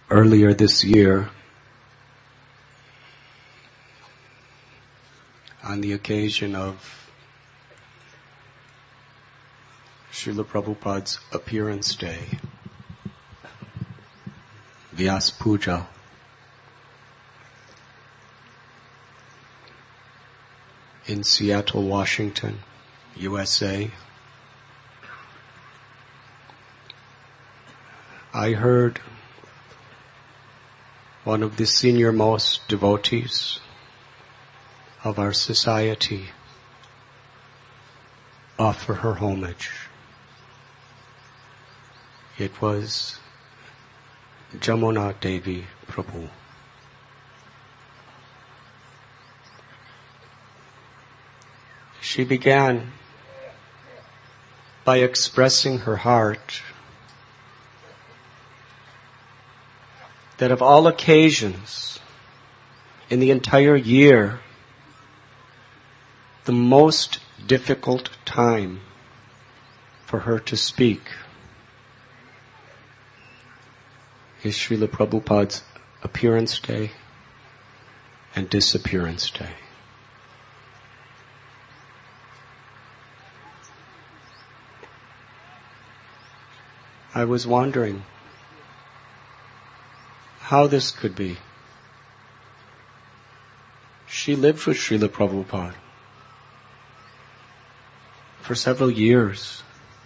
earlier this year, on the occasion of Srila Prabhupada's appearance day, Vyas Puja, in Seattle, Washington, USA, I heard one of the senior-most devotees of our society offer her homage. It was Jamuna Devi Prabhu. She began by expressing her heart that of all occasions in the entire year, the most difficult time for her to speak is Srila Prabhupada's appearance day and disappearance day. I was wondering how this could be. She lived with Srila Prabhupada for several years.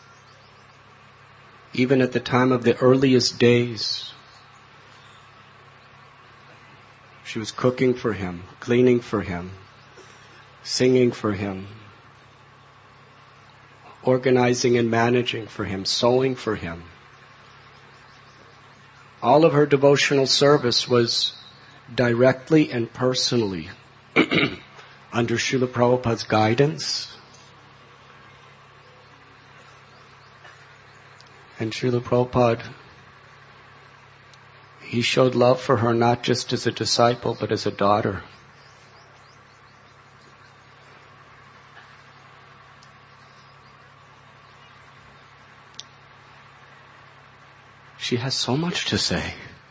Even at the time of the earliest days, she was cooking for him, cleaning for him, singing for him, organizing and managing for him, sewing for him. All of her devotional service was directly and personally under Srila Prabhupada's guidance. And Srila Prabhupada, he showed love for her not just as a disciple, but as a daughter. She has so much to say.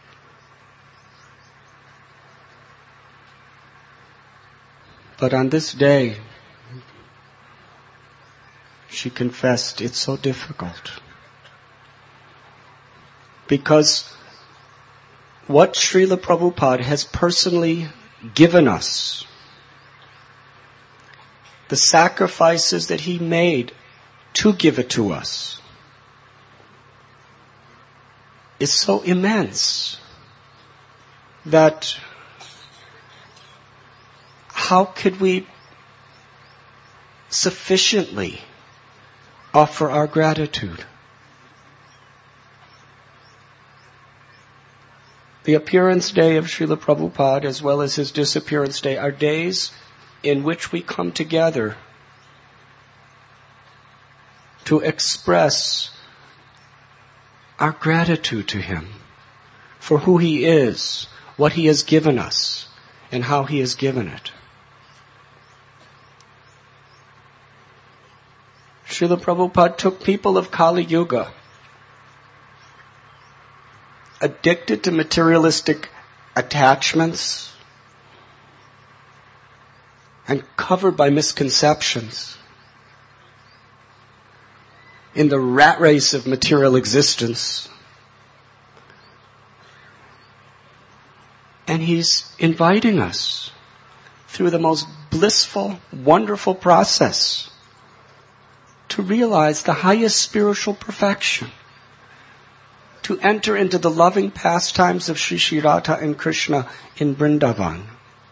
But on this day, she confessed it's so difficult. Because what Srila Prabhupada has personally given us, the sacrifices that he made to give it to us, is so immense that how could we sufficiently offer our gratitude? The appearance day of Srila Prabhupada as well as his disappearance day are days in which we come together to express our gratitude to him for who he is, what he has given us, and how he has given it. Srila Prabhupada took people of Kali Yuga, addicted to materialistic attachments and covered by misconceptions, in the rat race of material existence. And he's inviting us through the most blissful, wonderful process to realize the highest spiritual perfection, to enter into the loving pastimes of Sri Sri Radha and Krishna in Vrindavan.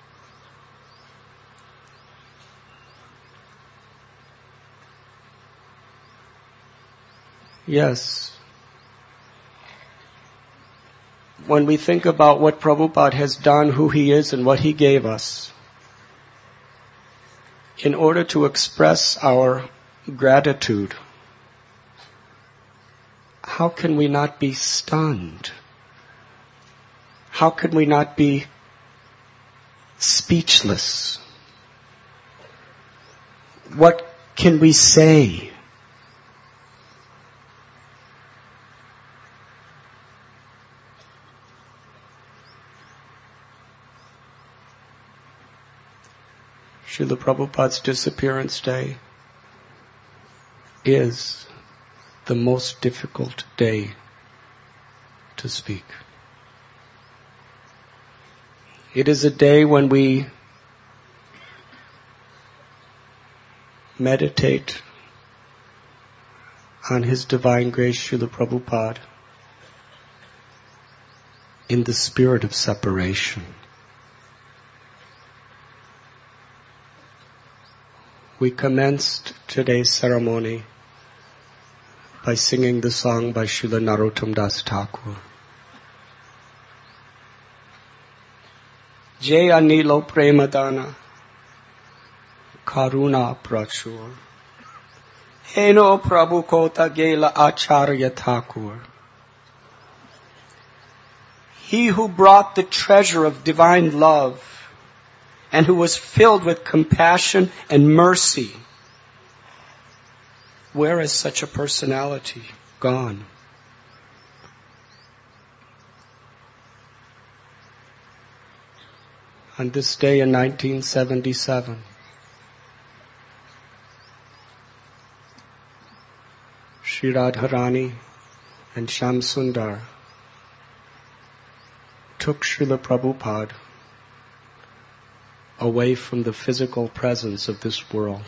Yes. When we think about what Prabhupada has done, who he is, and what he gave us, in order to express our gratitude, how can we not be stunned? How can we not be speechless? What can we say? Srila Prabhupada's disappearance day is the most difficult day to speak. It is a day when we meditate on His Divine Grace Srila Prabhupada in the spirit of separation. We commenced today's ceremony by singing the song by Srila Narottam Das Thakur. Jai Anilo Premadana Karuna Prachur Heno Prabhu Kota Gela Acharya Thakur. He who brought the treasure of divine love and who was filled with compassion and mercy. Where is such a personality gone? On this day in 1977, Sri Radharani and Shyam Sundar took Srila Prabhupada away from the physical presence of this world.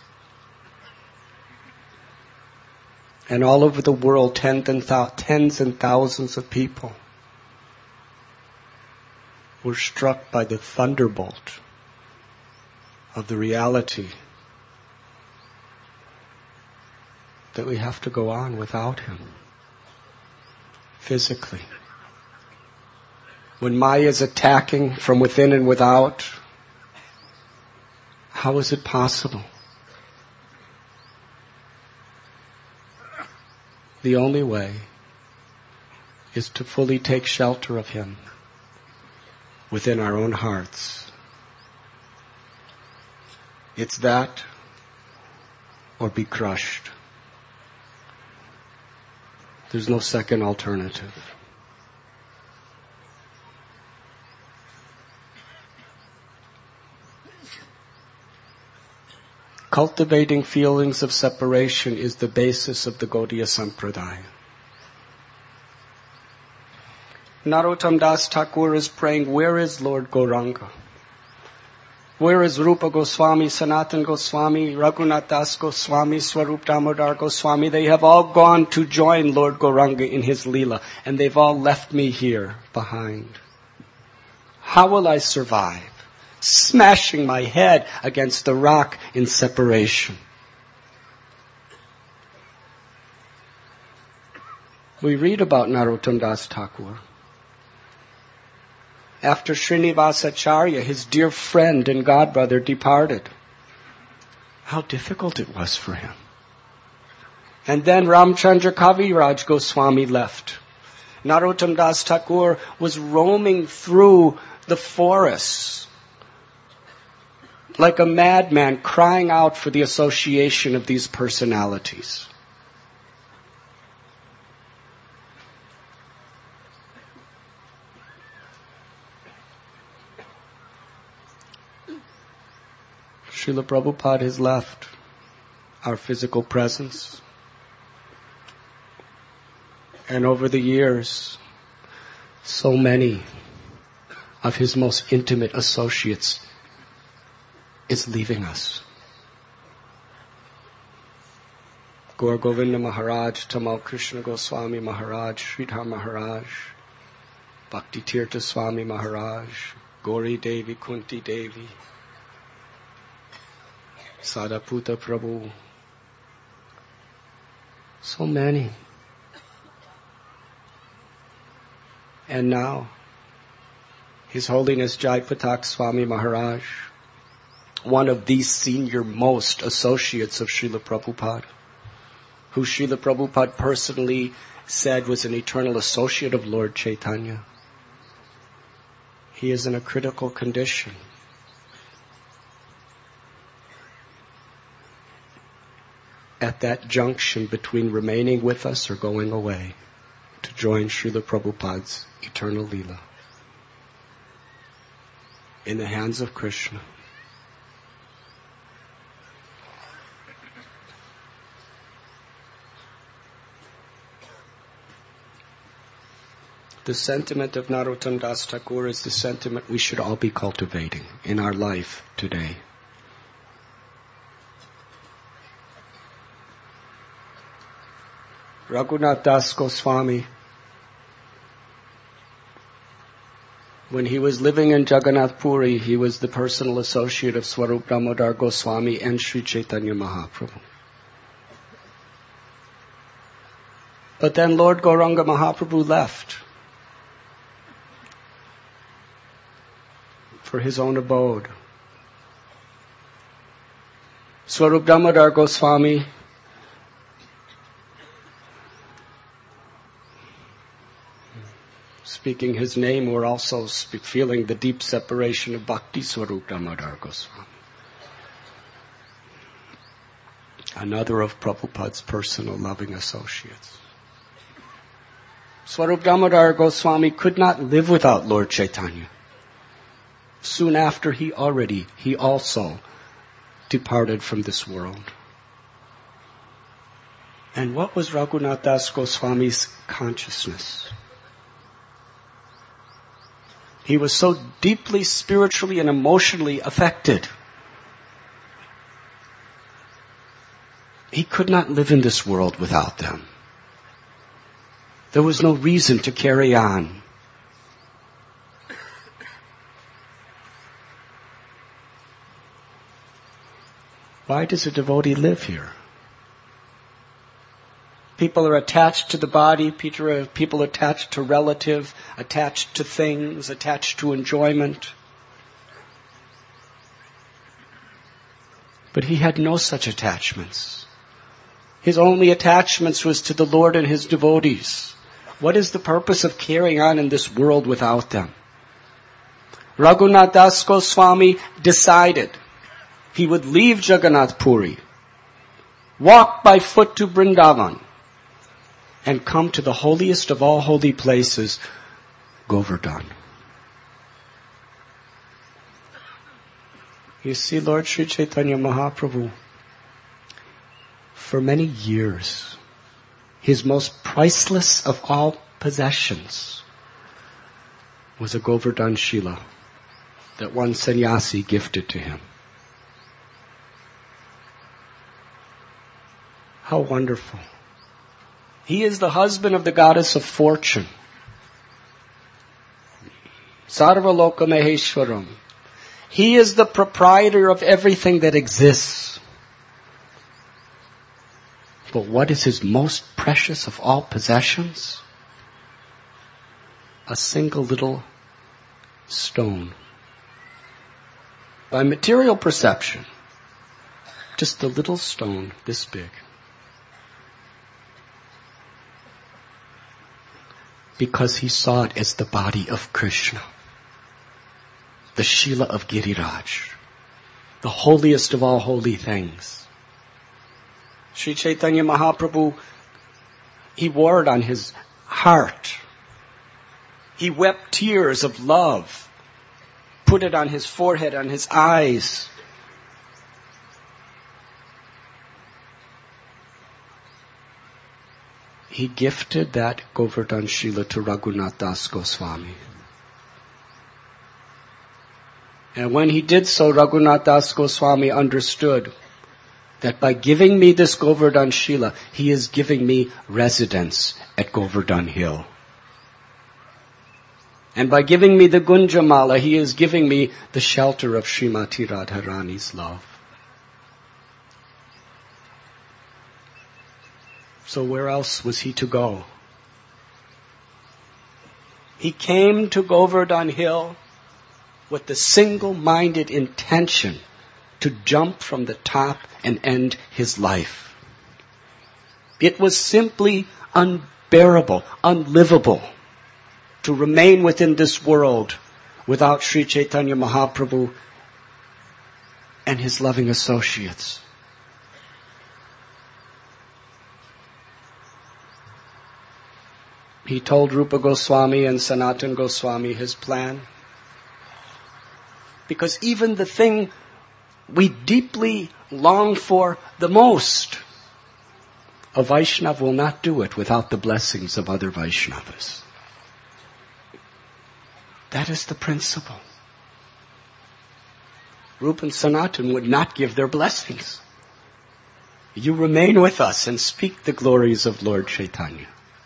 And all over the world, tens and thousands of people were struck by the thunderbolt of the reality that we have to go on without Him, physically. When Maya is attacking from within and without, how is it possible? The only way is to fully take shelter of Him within our own hearts. It's that or be crushed. There's no second alternative. Cultivating feelings of separation is the basis of the Gaudiya Sampradaya. Narottam Das Thakur is praying, where is Lord Gauranga? Where is Rupa Goswami, Sanatan Goswami, Raghunath Das Goswami, Swarup Damodar Goswami? They have all gone to join Lord Gauranga in his Leela, and they've all left me here behind. How will I survive? Smashing my head against the rock in separation. We read about Narottam Das Thakur. After Srinivasacharya, his dear friend and godbrother, departed, how difficult it was for him. And then Ramchandra Kaviraj Goswami left. Narottam Das Thakur was roaming through the forests like a madman, crying out for the association of these personalities. Srila Prabhupada has left our physical presence. And over the years, so many of his most intimate associates is leaving us. Gaur Govinda Maharaj, Tamal Krishna Goswami Maharaj, Sridhar Maharaj, Bhakti Tirtha Swami Maharaj, Gauri Devi, Kunti Devi, Sadaputa Prabhu. So many. And now, His Holiness Jai Patak Swami Maharaj, one of the senior most associates of Srila Prabhupada, who Srila Prabhupada personally said was an eternal associate of Lord Chaitanya. He is in a critical condition. At that junction between remaining with us or going away to join Srila Prabhupada's eternal Leela. In the hands of Krishna. The sentiment of Narottam Das Thakur is the sentiment we should all be cultivating in our life today. Raghunath Das Goswami, when he was living in Jagannath Puri, he was the personal associate of Swarup Damodar Goswami and Sri Chaitanya Mahaprabhu. But then Lord Gauranga Mahaprabhu left for his own abode. Swarup Damodar Goswami speaking his name, we're also feeling the deep separation of Bhakti Swarup Damodar Goswami. Another of Prabhupada's personal loving associates. Swarup Damodar Goswami could not live without Lord Chaitanya. Soon after he also departed from this world. And what was Raghunath Das Goswami's consciousness? He was so deeply spiritually and emotionally affected. He could not live in this world without them. There was no reason to carry on. Why does a devotee live here? People are attached to the body, people are attached to relative, attached to things, attached to enjoyment. But he had no such attachments. His only attachments was to the Lord and his devotees. What is the purpose of carrying on in this world without them? Raghunath Das Goswami decided he would leave Jagannath Puri, walk by foot to Vrindavan, and come to the holiest of all holy places, Govardhan. You see, Lord Sri Chaitanya Mahaprabhu, for many years, his most priceless of all possessions was a Govardhan Shila that one sannyasi gifted to him. How wonderful. He is the husband of the goddess of fortune. Sarvaloka Maheshwaram. He is the proprietor of everything that exists. But what is his most precious of all possessions? A single little stone. By material perception, just a little stone this big. Because he saw it as the body of Krishna, the Shila of Giriraj, the holiest of all holy things. Sri Chaitanya Mahaprabhu, he wore it on his heart. He wept tears of love, put it on his forehead, on his eyes. He gifted that Govardhan Shila to Raghunath Das Goswami. And when he did so, Raghunath Das Goswami understood that by giving me this Govardhan Shila, he is giving me residence at Govardhan Hill. And by giving me the Gunjamala, he is giving me the shelter of Srimati Radharani's love. So where else was he to go? He came to Govardhan Hill with the single-minded intention to jump from the top and end his life. It was simply unbearable, unlivable to remain within this world without Sri Chaitanya Mahaprabhu and his loving associates. He told Rupa Goswami and Sanatan Goswami his plan. Because even the thing we deeply long for the most, a Vaishnava will not do it without the blessings of other Vaishnavas. That is the principle. Rupa and Sanatan would not give their blessings. You remain with us and speak the glories of Lord Chaitanya.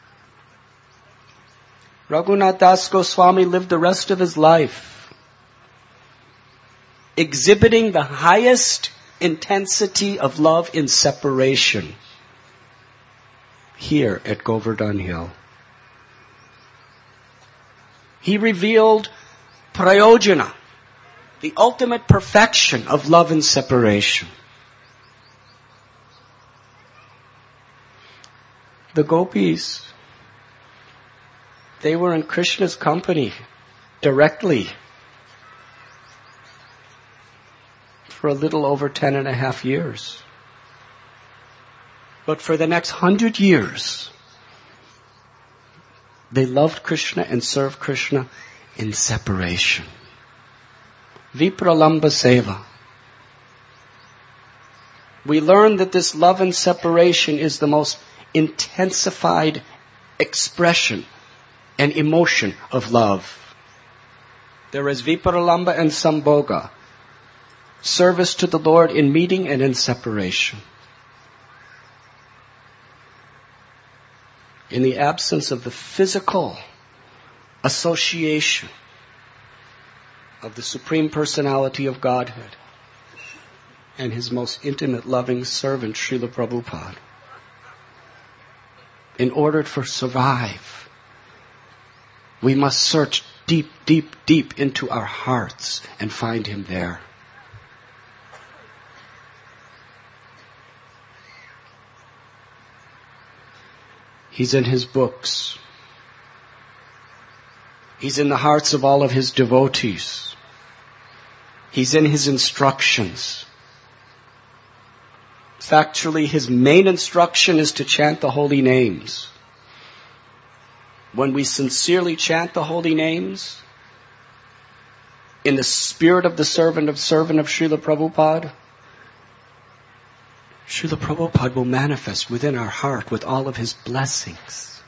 Raghunath Das Goswami lived the rest of his life exhibiting the highest intensity of love in separation here at Govardhan Hill. He revealed prayojana, the ultimate perfection of love and separation. The gopis, they were in Krishna's company directly for a little over 10.5 years. But for the next 100 years, they loved Krishna and served Krishna in separation. Vipralamba Seva. We learn that this love and separation is the most intensified expression and emotion of love. There is Vipralamba and Sambhoga, service to the Lord in meeting and in separation. In the absence of the physical association of the Supreme Personality of Godhead and His most intimate loving servant, Srila Prabhupada, in order to survive, we must search deep, deep, deep into our hearts and find Him there. He's in His books. He's in the hearts of all of His devotees. He's in His instructions. Factually, His main instruction is to chant the holy names. When we sincerely chant the holy names, in the spirit of the servant of Srila Prabhupada, Srila Prabhupada will manifest within our heart with all of His blessings.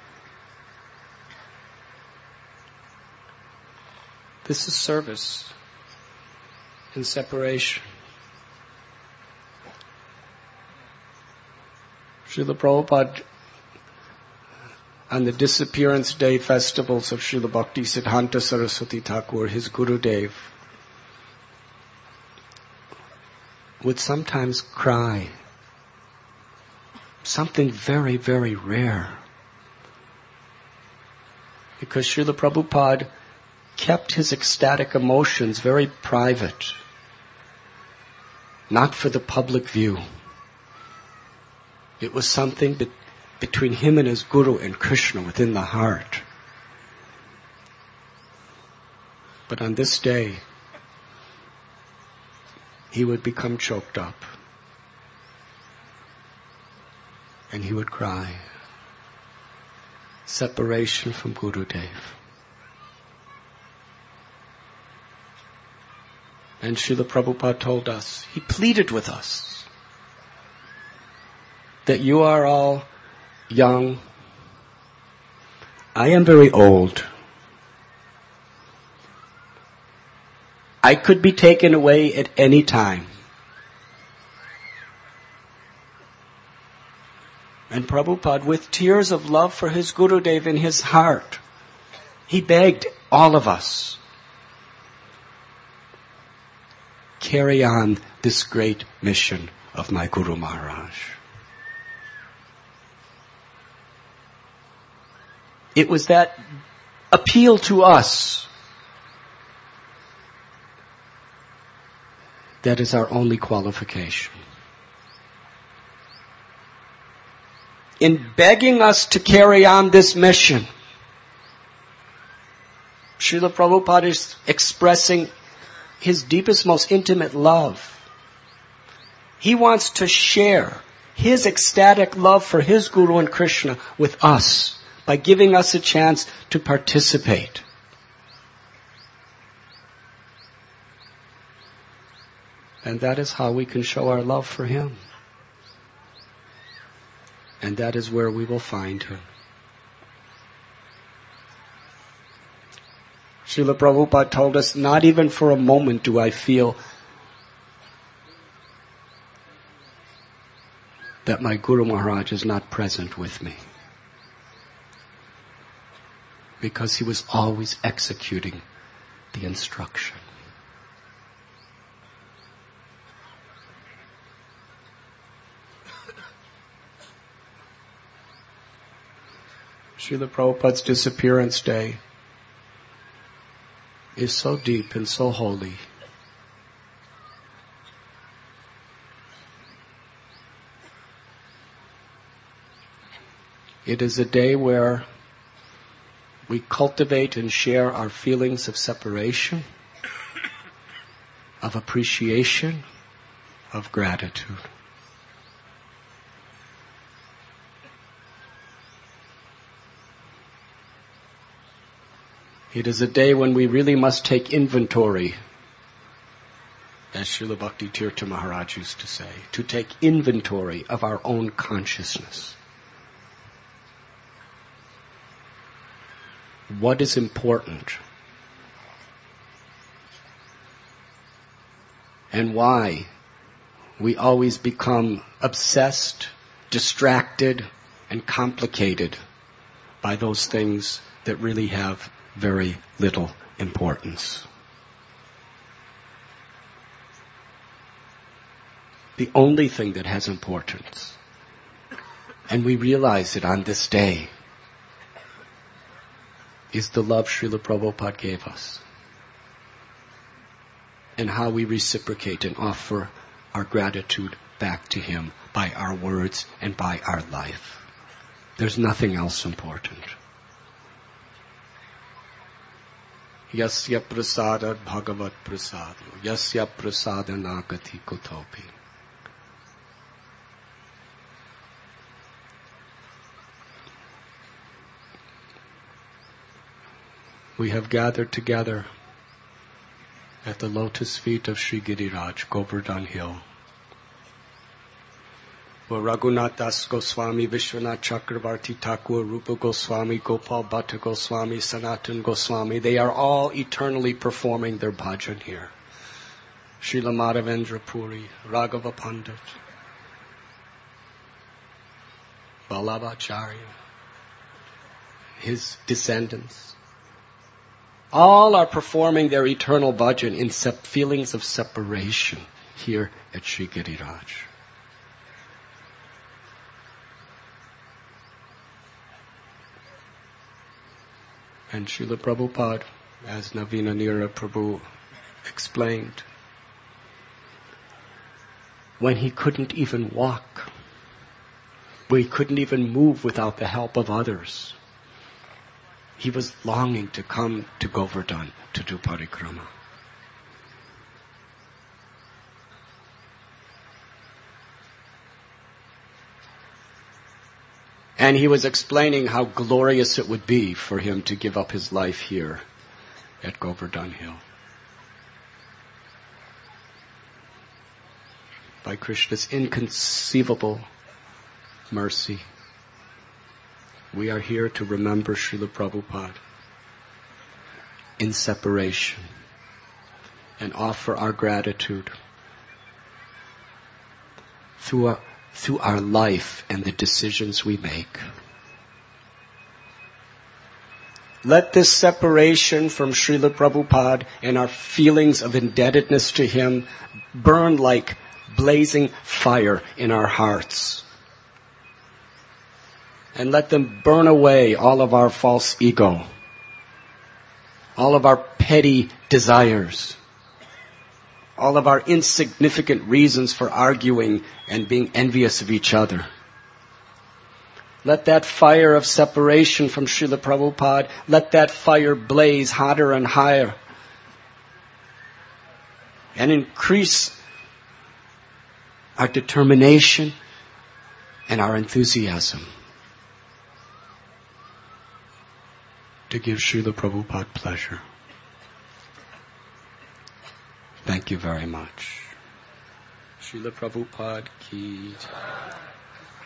This is service in separation. Srila Prabhupada, on the disappearance day festivals of Srila Bhakti Siddhanta Saraswati Thakur, his Gurudev, would sometimes cry. Something very, very rare. Because Srila Prabhupada kept his ecstatic emotions very private, not for the public view. It was something between him and his Guru and Krishna within the heart. But on this day, he would become choked up. And he would cry. Separation from Gurudev. And Srila Prabhupada told us, he pleaded with us, that you are all young. I am very old. I could be taken away at any time. And Prabhupada, with tears of love for his Gurudev in his heart, he begged all of us, carry on this great mission of my Guru Maharaj. It was that appeal to us that is our only qualification. In begging us to carry on this mission, Srila Prabhupada is expressing his deepest, most intimate love. He wants to share his ecstatic love for his Guru and Krishna with us by giving us a chance to participate. And that is how we can show our love for him. And that is where we will find him. Srila Prabhupada told us, not even for a moment do I feel that my Guru Maharaj is not present with me. Because he was always executing the instruction. Srila Prabhupada's disappearance day is so deep and so holy. It is a day where we cultivate and share our feelings of separation, of appreciation, of gratitude. It is a day when we really must take inventory, as Srila Bhakti Tirtha Maharaj used to say, to take inventory of our own consciousness. What is important? And why we always become obsessed, distracted, and complicated by those things that really have very little importance. The only thing that has importance, and we realize it on this day, is the love Srila Prabhupada gave us, and how we reciprocate and offer our gratitude back to him by our words and by our life. There's nothing else important. Yasya prasada bhagavat prasada, yasya prasada nagati kutopi. We have gathered together at the lotus feet of Sri Giriraj, Govardhan Hill, where Raghunath Das Goswami, Vishwanath Chakravarti Thakur, Rupa Goswami, Gopal Bhatta Goswami, Sanatan Goswami, they are all eternally performing their bhajan here. Srila Madhavendra Puri, Raghava Pandit, Vallabhacharya, his descendants, all are performing their eternal bhajan in feelings of separation here at Sri Giriraj. And Srila Prabhupada, as Navina Nira Prabhu explained, when he couldn't even walk, when he couldn't even move without the help of others, he was longing to come to Govardhan to do parikrama. And he was explaining how glorious it would be for him to give up his life here at Govardhan Hill. By Krishna's inconceivable mercy, we are here to remember Srila Prabhupada in separation and offer our gratitude through our life and the decisions we make. Let this separation from Srila Prabhupada and our feelings of indebtedness to him burn like blazing fire in our hearts. And let them burn away all of our false ego, all of our petty desires, all of our insignificant reasons for arguing and being envious of each other. Let that fire of separation from Srila Prabhupada, let that fire blaze hotter and higher and increase our determination and our enthusiasm to give Srila Prabhupada pleasure. Thank you very much. Srila Prabhupada ki jai.